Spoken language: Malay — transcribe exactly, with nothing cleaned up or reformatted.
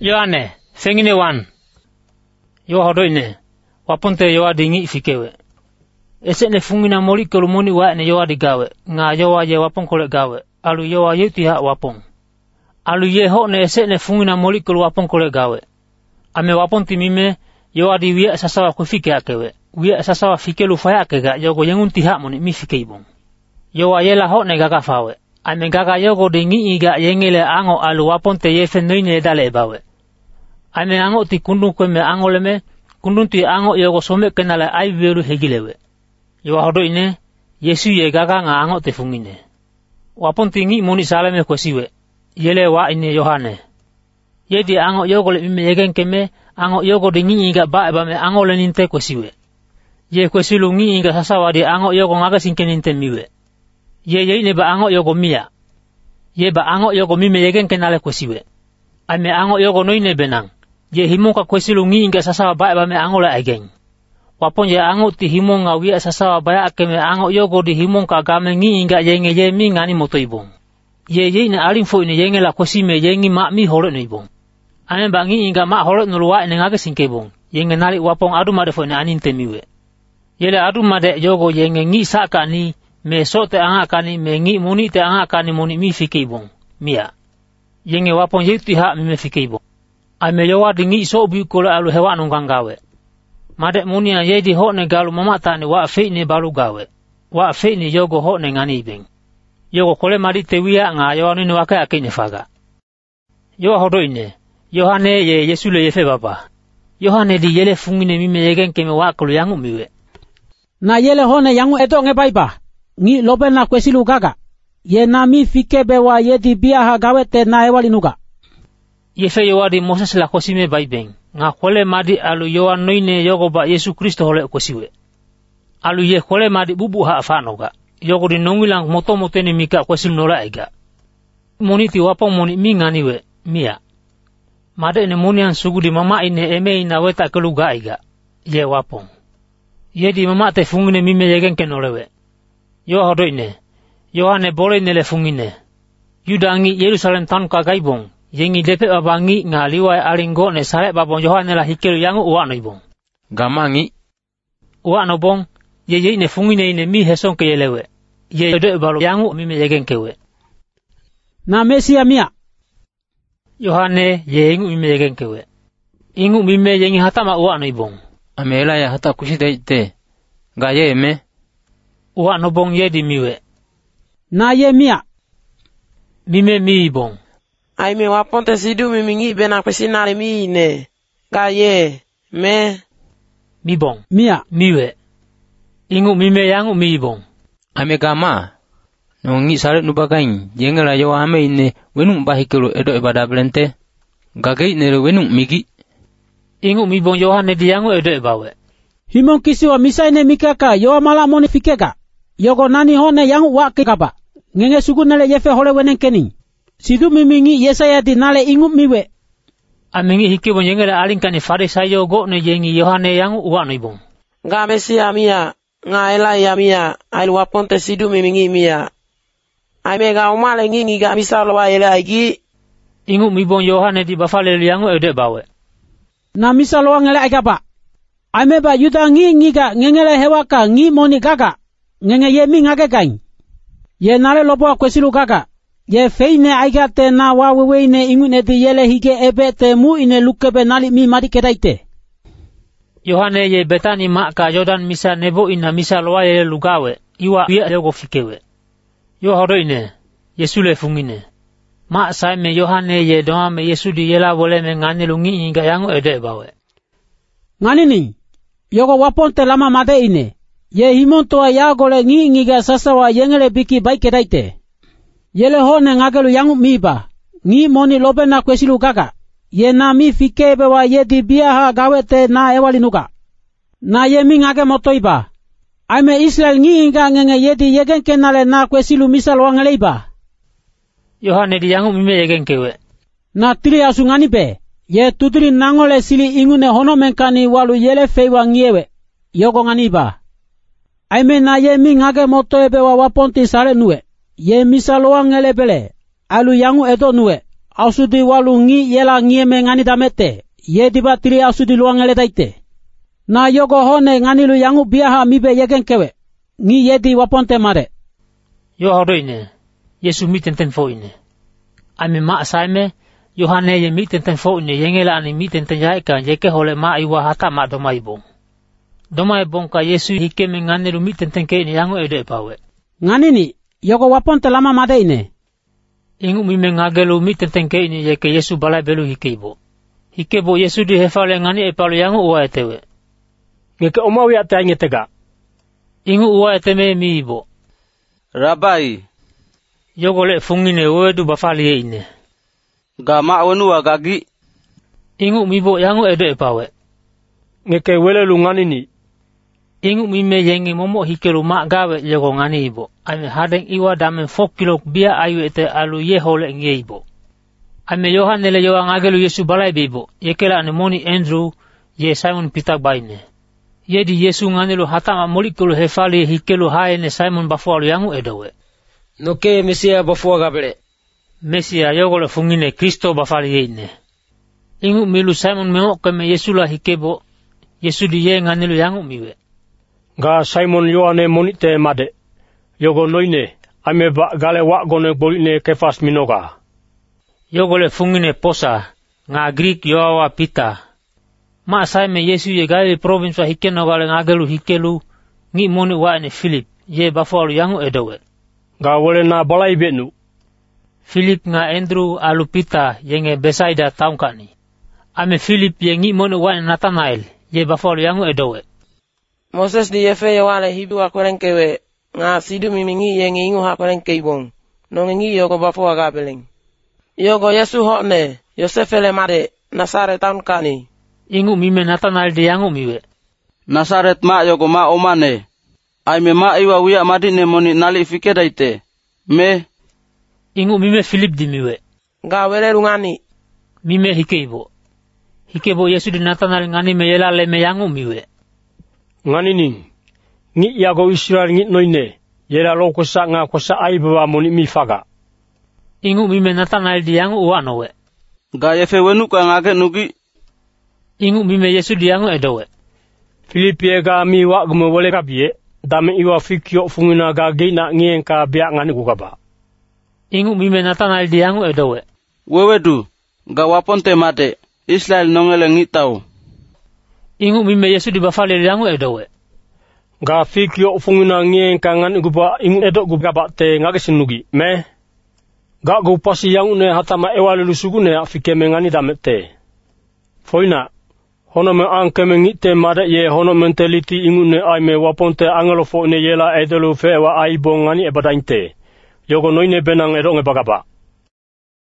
Yohane, fengine wan. Yo hodoine, waponte yo adingi fikewe. Ese ne fungina moli kolumoni wa ne yo adigawe, nga yo wa ye wapon kole gawe, alu yo wa yuti ha wapon. Alu ye ho ne ese ne fungina moli kolu wapon kole gawe. Ame wapon timime, yo adi wia sasawa kufike akewe, wia sasawa fikelu faya akega, yo go yengun tiha moni mi fikeibon. Yo wa ye la ho ne gaga fawe, ame gaga yo go dingi iga yengele ango alu wapon te ye fenoine dale bawe. Ame ango ti kundun kwe me ango leme, kundun ti ango yogo some kenale ai veru hegilewe. Yo hodo ine, Yesu ye gaga nga ango te fungine. Wapon tingi muni salame kwesiwe, yele wa ine Yohane. Ye di ango yogo le mime yegen keme, ango yogo di ngi inga ba eba me ango le ninte kwesiwe. Ye kwesilu ngi inga sasawa di ango yogo ngaga sinke ninte miwe. Ye ye ine ba ango yogo mia. Ye ba ango yogo mime yegen kenale kwesiwe. Ame ango yogo noine benang. Ye himonga kwesilu ngi inga sasawa ba eba me ango le ageng. Wapon ye ango ti himonga wia sasawa ba akeme ango yogo di himonga game ngi inga yenge ye mi ngani motoibong. Ye ye ine alinfo ine yenge la kwesime yengi ma mi holo noibong. Ame ba ngi inga ma holo nuluwa ine ngage sinkebong. Yenge nali wapong adu made fo ine aninte miwe. Yele adu made yogo yenge ngi saka ni me sote anga kani me ngi muni te anga kani muni mi fikibong. Mia. Yenge wapon yuti ha mi me fikibong. Ame yowa di ngi so bi kola alu hewa nunggangawe. Made munia ye di ho ne galu mamata ni wa fe ni balu gawe. Wa fe ni yogo ho ne ngani ibeng. Yogo kole mari te wia nga yowa ni wake ake ne faga. Yowa hodo ine. Yohane ye Yesu le yefe baba. Yohane di yele fungine mime yegen keme wa kulu yangu miwe. Na yele hone yangu eto nge baiba. Ngi lobe na kwesilu gaga. Ye na mi fikebe wa ye di biaha gawe te na ewali nuga. Yefe yowa di Moses la kosime baibeng. Nga kole madi alu yowa noine yogo ba Yesu Kristo hole kosiwe. Alu ye kole madi bubu ha afanoga. Yogo di nongilang moto moteni mika kwesilu nola ega. Moniti wapong moni mi nganiwe, mia. Made ne monian sugu di mama ine eme ina weta keluga ega. Ye wapong. Ye di mama te fungine mime yegen kenolewe. Yo hodo ine. Yohane bole nele fungine. Yudangi Yerusalem tan kagaibong. Yengi depe babangi nga liwai alingo ne sare babong Yohane la hikelu yangu uwa no ibong. Gamangi. Uwa no bong, ye ye ine fungine ine mi heson ke yelewe. Ye yode balo yangu mime yegen kewe. Na Mesia mia. Yohane ye ingu mime yegen kewe. Ingu mime yengi hatama uwa no ibong. Amela ya hata kushida ite. Ga ye eme. Uwa no bong ye di miwe. Na ye mia. Mime mi ibong. Ai me waponte sidu mimingi bena kwesinare mi ne. Ga ye, me. Mi bong. Mia. Miwe. Ingu mime yangu mi bong. Ame gama. Nongi sare nubagain. Jengela yo ame ine wenung bahikelu edo ibada blente. Gagay nere wenung migi. Ingu mi bong Yohane di yangu edo ibawe. Himong kisiwa misai ne mikaka yo mala moni fikeka. Yogo nani hone yangu wake kapa. Ngenge sugu nale yefe hole wenen kening. Sidu mimingi Yesaya di nale ingu miwe. Amingi hikibon yengele alinkani farisayo go ne yengi Yohane yangu uwa no ibong. Nga Mesia mia, nga Elaya mia, ai waponte sidu mimingi mia. Ai me ga umale ngingi ga misalo wa ele aigi. Ingu mibong Yohane di bafale yangu ede bawe. Na misalo wa ngele agapa. Ai me ba yuda ngi ngiga ngengele hewaka ngi moni gaga. Ngenge ye mi ngage gain. Ye nale lopo kwesilu gaga. Ye feine aiga te na wawewe ine ingune di yele hige ebe te mu ine lukebe nali mi mari kedaite. Yohane ye betani maka Jordan misa nebo ina misa loa ye lugawe. Iwa wia yogo fikewe. Yo horo ine. Yesu le fungine. Ma saime Yohane ye doa me Yesu di yela wole me ngani lungi inga yangu ede bawe. Ngani ni. Yogo waponte lama made ine. Ye himontoa yagole ngi ngiga sasawa yengele biki baike daite. Yele hone ngagelu yangu miba. Ngi moni lobe na kwesilu gaga. Ye na mi fikebe wa ye di biaha gawete na ewali nuga. Na ye mi ngage motoiba. Aime Israel ngi inga ngenge ye di yegen kenale na kwesilu misal wangeleiba. Yohane di yangu mime yegen kewe. Na tiri asu ngani be. Ye tutiri nangole sili ingune hono menkani walu yele feiwa ngiewe. Yogo ngani ba. Aime na ye mi ngage motoebe wa waponti sare nuwe. Ye misaloa ngelebele, alu yangu edo nuwe, ausudi walu ngi yela ngieme ngani damete, ye diba tiri ausudi luangele daite. Na yogo hone ngani lu yangu biaha mibe yegen kewe, ngi yedi waponte mare. Yo hado ine, Yesu miten ten fo ine. Ame maa saime, Yohane ye miten ten fo ine, yengela ani miten ten yaika, yeke hole maa iwa hata maa doma ibong. Doma ibong ka Yesu hikeme ngani lu miten ten ke ine yangu edo epawe. Ngani ni, yogo waponte lama made ine. Ingu mime ngagelu miten ten ke ine yeke Yesu balai belu hikeibo. Hikebo Yesu di hefale ngani epalu yangu uwa etewe. Ngeke omawi ate ainge tega. Ingu uwa eteme mi ibo. Rabai. Yogo le fungine uedu bafali ye ine. Ga maa wenu wa gagi. Ingu mibo yangu edo epawe. Ngeke welelu ngani ni. Ingu mime yengi momo hikelu maa gawe yogo ngani ibo. Ame hadeng iwa damen fok kilo bia ayu ete alu ye hole nge ibo. Ame Yohane le yoa ngagelu Yesu balai bibo. Yekela ane moni Andrew ye Simon Peter baine. Yedi Yesu nganilu hatama molikulu hefali hikelu haene Simon bafualu yangu edowe. Noke Mesia bafua gabele. Mesia yogole fungine Kristo bafali yeine. Ingu milu Simon meo keme Yesu la hikebo. Yesu di ye nganilu yangu miwe. Ga Simon Yohane monite made. Yogo noine ame ba gale wa gone boline kefas minoga. Yogole fungine posa nga Greek yoawa pita. Ma saime Yesu ye gale province wa hikeno gale ngagelu hikelu ngi moni wa ene Philip ye bafualu yangu edowe. Ga wole na balai benu. Philip nga Andrew alu pita yenge Besaida taungkani. Ame Philip ye ngi moni wa ene Nathanael ye bafualu yangu edowe. Moses di yefe ya wale hibu wa kwerenkewe nga sidu mimingi ye ngi ingu ha kwerenkeibong. No ngi yogo bafua gabeling. Yogo Yesu hone Yosefele mare Nasaret taungkani. Ingu mime Nathanael di yangu miwe. Nasaret ma yogo ma omane. Aime ma iwa wia madine moni nali fikedaite. Me. Ingu mime Philip di miwe. Ga wele rungani. Mime hikeibo. Hikebo Yesu di Nathanael ngani me yela le me yangu miwe. Ngani ni. Ngi yago Israel ngi noine. Yela lo kosa nga kosa aibawa moni mifaga. Ingu mime Nathanael di yangu uanowe. Ga yefe wenu ka ngake nugi. Ingu mime Yesu di yangu edowe. Filipi ga mi wa gume wole kabie. Dame iwa fikyo fungina ga geina ngien ka bia ngani kukaba. Ingu mime Nathanael di yangu edowe. Wewedu. Ga waponte mate. Israel nongele ngitau. Ingu mime Yesu di bafali di yangu edowe. Ga fikyo fungina ngien ka ngani kuba ingu edo kukaba te ngake sinugi. Me. Ga gupasi yangu ne hatama ewale lusugu ne afikeme ngani damete. Foina. Hono me ankeme ngite mada ye hono mentality ingu ne aime waponte angelo fo ne yela edelu fewa aibong ngani ebadainte. Yogo noine benang edonge bagaba.